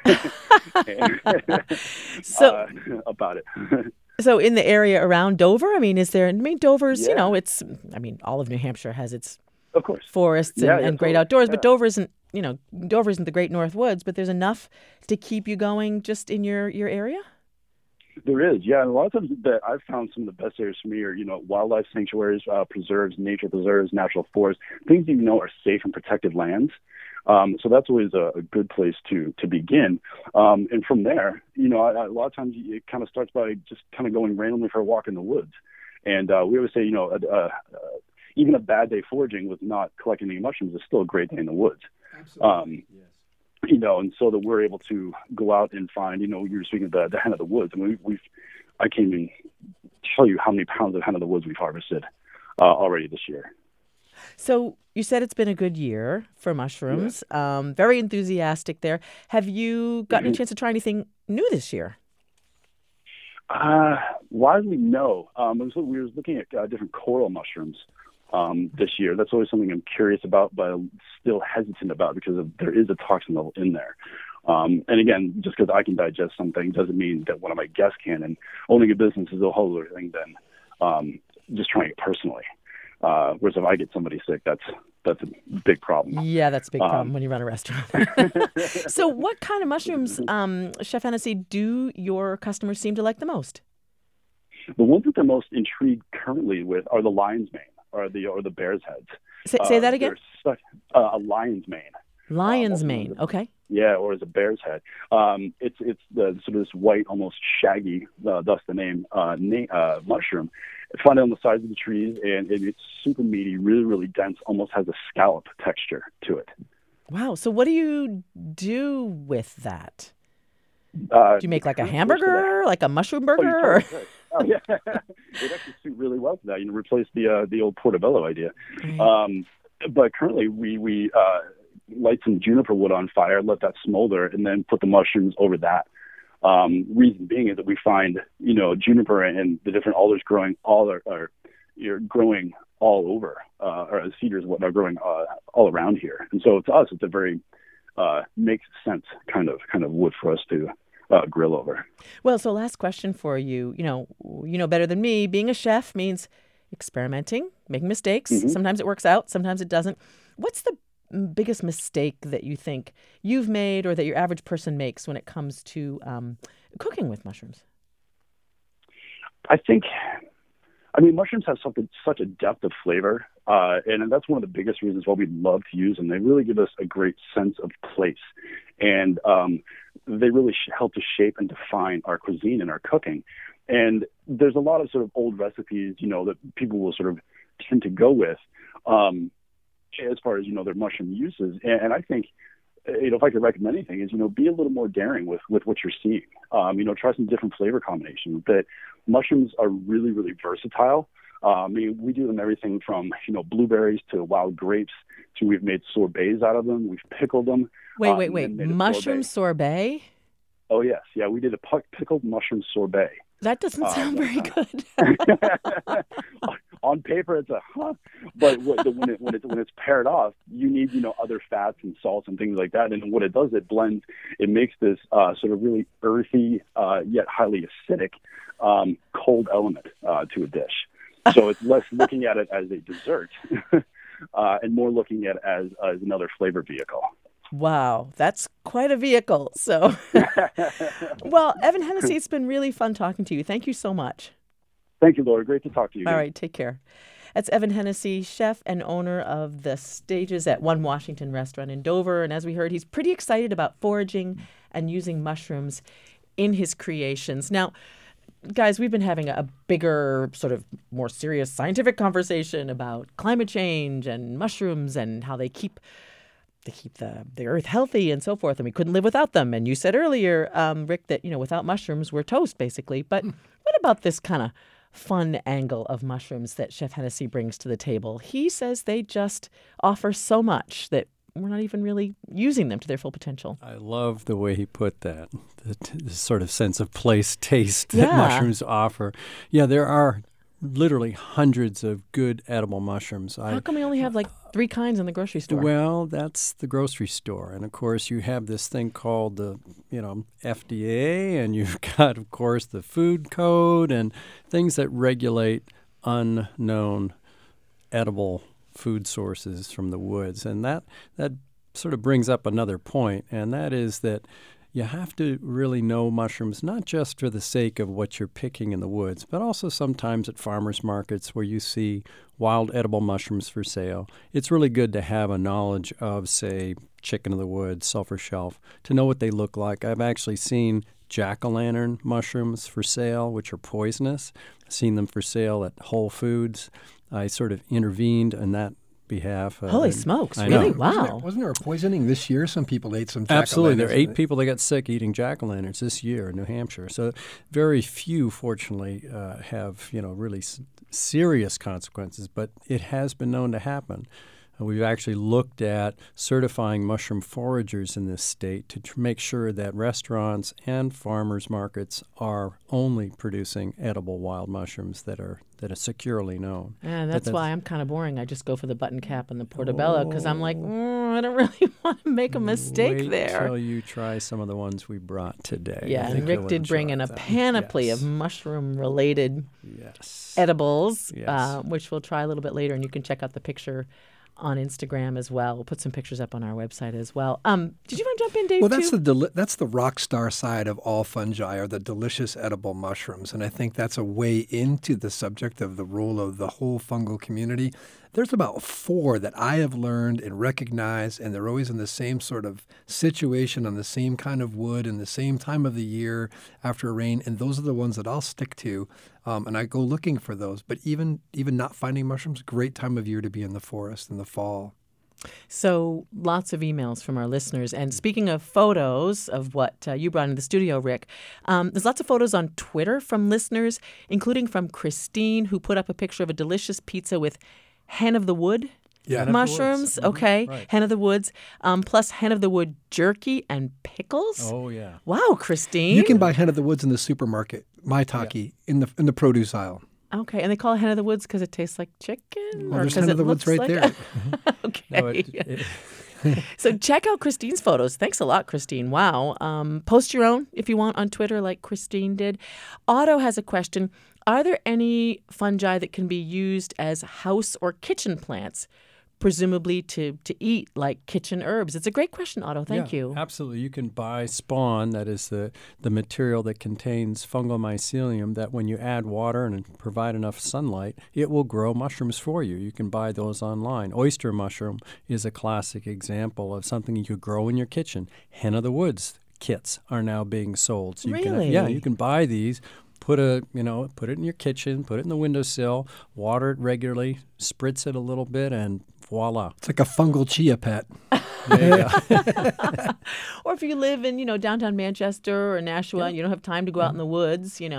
about it. So in the area around Dover, Dover's, yeah. All of New Hampshire has its of course forests and great outdoors, but Dover isn't the Great North Woods, but there's enough to keep you going just in your area? There is, yeah. And a lot of times that I've found some of the best areas for me are, wildlife sanctuaries, preserves, nature preserves, natural forests, things that are safe and protected lands. So that's always a good place to begin. And from there, a lot of times it kind of starts by just kind of going randomly for a walk in the woods. And we always say, even a bad day foraging with not collecting any mushrooms is still a great day in the woods. Absolutely. Yes. And so that we're able to go out and find, you were speaking of the hen of the woods. I mean, I can't even tell you how many pounds of hen of the woods we've harvested already this year. So you said it's been a good year for mushrooms. Yeah. Very enthusiastic there. Have you gotten a chance to try anything new this year? Widely, no. We were looking at different coral mushrooms this year. That's always something I'm curious about, but I'm still hesitant about because there is a toxin level in there. And again, just because I can digest something doesn't mean that one of my guests can. And owning a business is a whole other thing than just trying it personally. Whereas if I get somebody sick, that's a big problem. Yeah, that's a big problem when you run a restaurant. So what kind of mushrooms, Chef Hennessy, do your customers seem to like the most? The ones that they're most intrigued currently with are the lion's mane or the bear's heads. Say that again? A lion's mane. Lion's mane, okay. Yeah, or as a bear's head. It's the sort of this white, almost shaggy, thus the name, mushroom. Find it on the sides of the trees, and it's super meaty, really, really dense, almost has a scallop texture to it. Wow. So what do you do with that? Do you make like a hamburger, like a mushroom burger? Oh, yeah. It actually suit really well for that. Replace the old portobello idea. But currently, we light some juniper wood on fire, let that smolder, and then put the mushrooms over that. Reason being is that we find, juniper and the different alders growing growing all over, or cedars and whatnot growing all around here. And so to us, it's a very makes sense kind of wood for us to grill over. Well, so last question for you. You know better than me. Being a chef means experimenting, making mistakes. Mm-hmm. Sometimes it works out, sometimes it doesn't. What's the biggest mistake that you think you've made or that your average person makes when it comes to cooking with mushrooms? Mushrooms have such a depth of flavor, and that's one of the biggest reasons why we love to use them. They really give us a great sense of place, and they really help to shape and define our cuisine and our cooking. And there's a lot of sort of old recipes, that people will sort of tend to go with as far as, their mushroom uses. And I think, if I could recommend anything is, be a little more daring with what you're seeing. Try some different flavor combinations. That mushrooms are really, really versatile. We do them everything from, blueberries to wild grapes to we've made sorbets out of them. We've pickled them. Wait. Mushroom sorbet? Oh, yes. Yeah, we did a pickled mushroom sorbet. That doesn't sound very good. On paper, it's but when it's paired off, you need other fats and salts and things like that. And what it does, it blends. It makes this sort of really earthy yet highly acidic cold element to a dish. So it's less looking at it as a dessert and more looking at it as another flavor vehicle. Wow, that's quite a vehicle. So, well, Evan Hennessy, it's been really fun talking to you. Thank you so much. Thank you, Laura. Great to talk to you. All right, take care. That's Evan Hennessy, chef and owner of the Stages at One Washington Restaurant in Dover. And as we heard, he's pretty excited about foraging and using mushrooms in his creations. Now, guys, we've been having a bigger, sort of more serious scientific conversation about climate change and mushrooms and how they keep the earth healthy and so forth, and we couldn't live without them. And you said earlier, Rick, that without mushrooms we're toast, basically. But what about this kind of fun angle of mushrooms that Chef Hennessy brings to the table? He says they just offer so much that we're not even really using them to their full potential. I love the way he put that, the sort of sense of place, taste that mushrooms offer. Yeah, there are literally hundreds of good edible mushrooms. How come we only have like 3 kinds in the grocery store? Well, that's the grocery store. And, of course, you have this thing called the, FDA, and you've got, of course, the food code and things that regulate unknown edible food sources from the woods. And that sort of brings up another point, and that is that you have to really know mushrooms, not just for the sake of what you're picking in the woods, but also sometimes at farmers markets where you see wild edible mushrooms for sale. It's really good to have a knowledge of, say, chicken of the woods, sulfur shelf, to know what they look like. I've actually seen jack-o'-lantern mushrooms for sale, which are poisonous. I've seen them for sale at Whole Foods. I sort of intervened in that behalf. Holy smokes, really? Wow. Wasn't there a poisoning this year? Some people ate some jack-o'-lanterns. Absolutely. There are 8 people that got sick eating jack-o'-lanterns this year in New Hampshire. So very few, fortunately, have really serious consequences, but it has been known to happen. We've actually looked at certifying mushroom foragers in this state to make sure that restaurants and farmers markets are only producing edible wild mushrooms that are securely known. Yeah, that's why I'm kind of boring. I just go for the button cap and the portobello because I'm like, I don't really want to make a mistake there. Wait till you try some of the ones we brought today. Yeah, and Rick did bring in a panoply of mushroom-related edibles, which we'll try a little bit later, and you can check out the picture on Instagram as well. We'll put some pictures up on our website as well. Did you want to jump in, Dave? Well, that's the rock star side of all fungi, are the delicious edible mushrooms. And I think that's a way into the subject of the role of the whole fungal community. There's about 4 that I have learned and recognized, and they're always in the same sort of situation on the same kind of wood in the same time of the year after a rain. And those are the ones that I'll stick to. And I go looking for those. But even not finding mushrooms, great time of year to be in the forest in the fall. So lots of emails from our listeners. And speaking of photos of what you brought into the studio, Rick, there's lots of photos on Twitter from listeners, including from Christine, who put up a picture of a delicious pizza with hen of the wood mushrooms. Okay. Right. Hen of the woods, plus hen of the wood jerky and pickles. Oh, yeah. Wow, Christine. You can buy hen of the woods in the supermarket, Maitake, in the produce aisle. Okay, and they call it hen of the woods because it tastes like chicken? Well, there's hen of the woods right there. Okay. No, so check out Christine's photos. Thanks a lot, Christine. Wow. Post your own if you want on Twitter like Christine did. Otto has a question. Are there any fungi that can be used as house or kitchen plants? Presumably to eat, like kitchen herbs? It's a great question, Otto. Thank you. Absolutely. You can buy spawn, that is the material that contains fungal mycelium, that when you add water and provide enough sunlight, it will grow mushrooms for you. You can buy those online. Oyster mushroom is a classic example of something you could grow in your kitchen. Hen of the woods kits are now being sold. So you can buy these. Put it in your kitchen, put it in the windowsill, water it regularly, spritz it a little bit, and voila. It's like a fungal chia pet. There you go. Or if you live in, downtown Manchester or Nashua and you don't have time to go out in the woods, you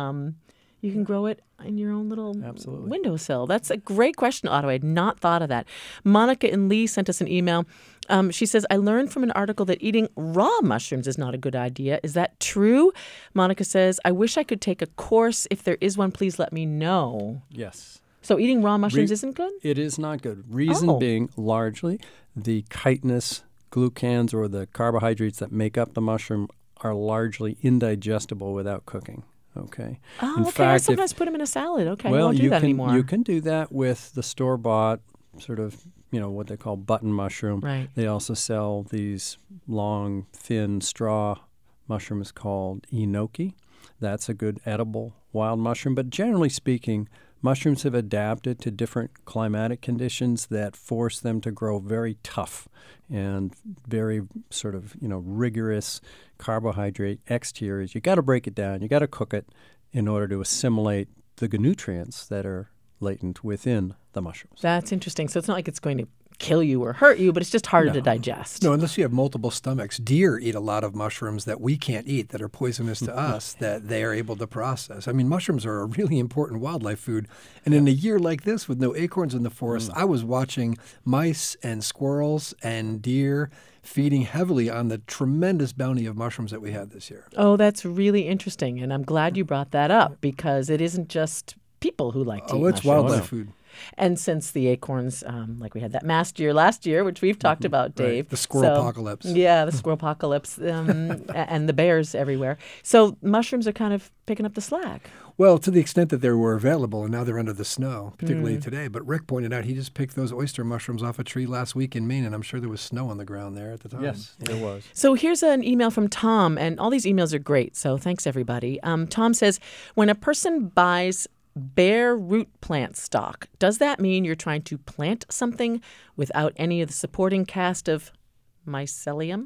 can grow it in your own little windowsill. That's a great question, Otto. I had not thought of that. Monica and Lee sent us an email. She says, I learned from an article that eating raw mushrooms is not a good idea. Is that true? Monica says, I wish I could take a course. If there is one, please let me know. Yes. So eating raw mushrooms isn't good? It is not good. Reason being, largely, the chitinous glucans or the carbohydrates that make up the mushroom are largely indigestible without cooking. Okay. Oh, in okay. fact, I sometimes put them in a salad. Okay, well, I won't do that anymore. You can do that with the store-bought sort of, what they call button mushroom. Right. They also sell these long, thin straw mushrooms called enoki. That's a good edible wild mushroom. But generally speaking, mushrooms have adapted to different climatic conditions that force them to grow very tough and very sort of, rigorous carbohydrate exteriors. You got to break it down. You got to cook it in order to assimilate the nutrients that are latent within the mushrooms. That's interesting. So it's not like it's going to kill you or hurt you, but it's just harder to digest. No, unless you have multiple stomachs. Deer eat a lot of mushrooms that we can't eat, that are poisonous to us, that they are able to process. I mean, mushrooms are a really important wildlife food. And in a year like this, with no acorns in the forest, I was watching mice and squirrels and deer feeding heavily on the tremendous bounty of mushrooms that we had this year. Oh, that's really interesting. And I'm glad you brought that up, because it isn't just people who like to eat it's mushrooms. wildlife food. And since the acorns, like we had that mass deer last year, which we've talked about, Dave. Right. The squirrel apocalypse. Yeah, the squirrel apocalypse, and the bears everywhere. So mushrooms are kind of picking up the slack. Well, to the extent that they were available, and now they're under the snow, particularly today. But Rick pointed out he just picked those oyster mushrooms off a tree last week in Maine, and I'm sure there was snow on the ground there at the time. Yes, there was. So here's an email from Tom, and all these emails are great, so thanks, everybody. Tom says, when a person buys bare root plant stock, does that mean you're trying to plant something without any of the supporting cast of mycelium,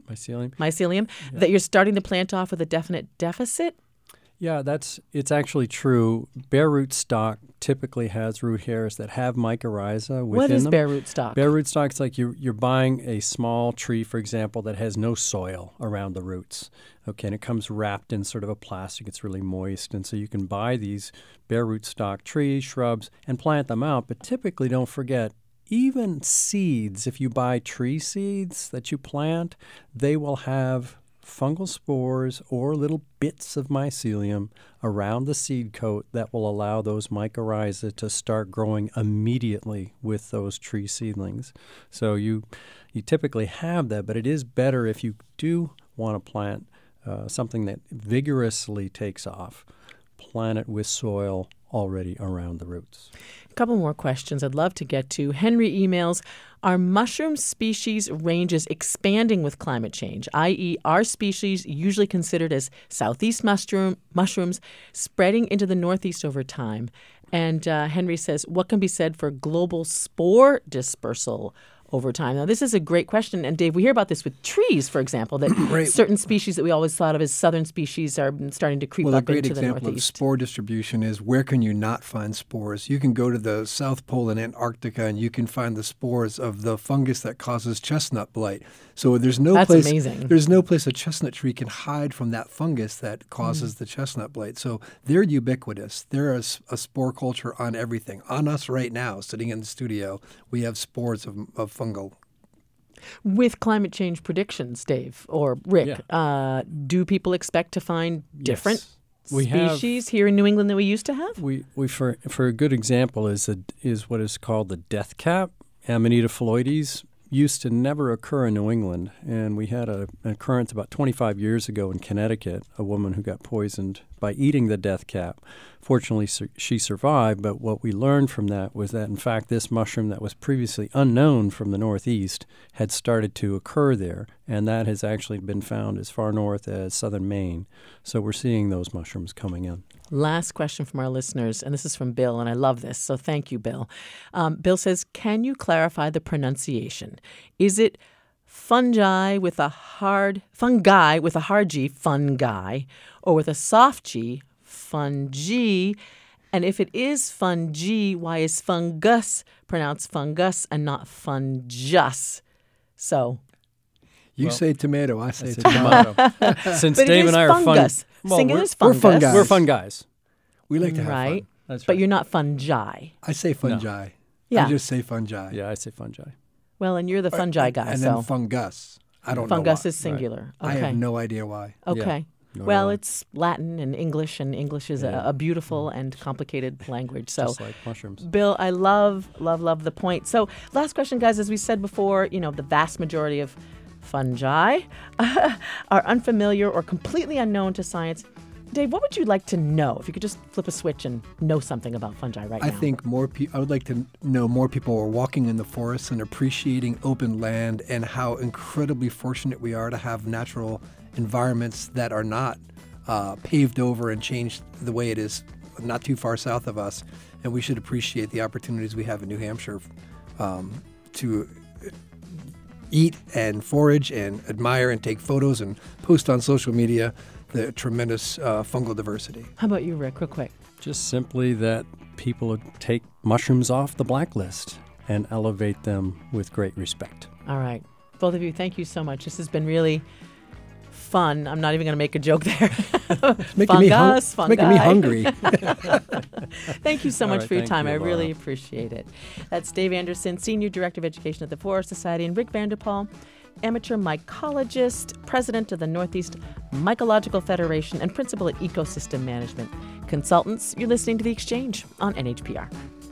that you're starting to plant off with a definite deficit? Yeah, it's actually true. Bare root stock typically has root hairs that have mycorrhiza within them. What is bare root stock? Bare root stock is like you're buying a small tree, for example, that has no soil around the roots. Okay, and it comes wrapped in sort of a plastic. It's really moist, and so you can buy these bare root stock trees, shrubs, and plant them out. But typically, don't forget, even seeds, if you buy tree seeds that you plant, they will have fungal spores or little bits of mycelium around the seed coat that will allow those mycorrhiza to start growing immediately with those tree seedlings. So you typically have that, but it is better if you do want to plant something that vigorously takes off, plant it with soil already around the roots. A couple more questions I'd love to get to. Henry emails, are mushroom species ranges expanding with climate change, i.e. are species usually considered as southeast mushrooms spreading into the northeast over time? And Henry says, what can be said for global spore dispersal over time? Now, this is a great question. And Dave, we hear about this with trees, for example, that Right. certain species that we always thought of as southern species are starting to creep Well, a up great into the example of northeast. spore distribution is where can you not find spores? You can go to the South Pole in Antarctica and you can find the spores of the fungus that causes chestnut blight. So there's no That's place amazing. There's no place a chestnut tree can hide from that fungus that causes the chestnut blight. So they're ubiquitous. There is a spore culture on everything. On us right now, sitting in the studio, we have spores of fungal. With climate change predictions, Dave or Rick, do people expect to find different We have- species here in New England than we used to have? We for a good example is what is called the death cap. Amanita phalloides used to never occur in New England, and we had an occurrence about 25 years ago in Connecticut, a woman who got poisoned by eating the death cap. Fortunately, she survived, but what we learned from that was that, in fact, this mushroom that was previously unknown from the Northeast had started to occur there, and that has actually been found as far north as southern Maine. So we're seeing those mushrooms coming in. Last question from our listeners, and this is from Bill, and I love this, so thank you, Bill. Bill says, can you clarify the pronunciation? Is it fungi with a hard G, fungi, or with a soft G, fungi? And if it is fungi, why is fungus pronounced fungus and not fungus? So You say tomato, I say tomato. Since but Dave it is and I are fungus. well, Singular we're- is fungus. we're fungi. We're fun guys. We like to have right? fun. That's But right. you're not fungi. I say fungi. Yeah. I just say fungi. Yeah, I say fungi. Well, and you're the fungi guy, And so then fungus. I don't know fungus why. is singular. I Okay. have no idea why. Okay. No, Well, no. it's Latin and English is a beautiful and complicated language. So, Just like mushrooms. Bill, I love the point. So, last question, guys. As we said before, the vast majority of fungi are unfamiliar or completely unknown to science. Dave, what would you like to know if you could just flip a switch and know something about fungi right now? I think I would like to know more people are walking in the forests and appreciating open land and how incredibly fortunate we are to have natural environments that are not paved over and changed the way it is not too far south of us. And we should appreciate the opportunities we have in New Hampshire to eat and forage and admire and take photos and post on social media the tremendous fungal diversity. How about you, Rick, real quick? Just simply that people take mushrooms off the blacklist and elevate them with great respect. All right. Both of you, thank you so much. This has been really fun. I'm not even going to make a joke there. Making me hungry. Thank you so much right, for your thank time. you, I really Laura. appreciate it. That's Dave Anderson, Senior Director of Education at the Forest Society, and Rick Vanderpaul, amateur mycologist, president of the Northeast Mycological Federation, and principal at Ecosystem Management Consultants. You're listening to The Exchange on NHPR.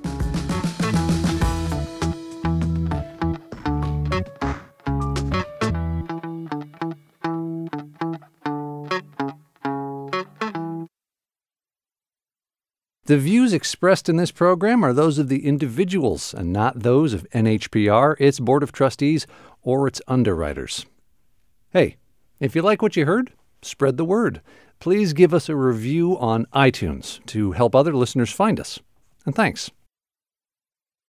The views expressed in this program are those of the individuals and not those of NHPR, its Board of Trustees, or its underwriters. Hey, if you like what you heard, spread the word. Please give us a review on iTunes to help other listeners find us. And thanks.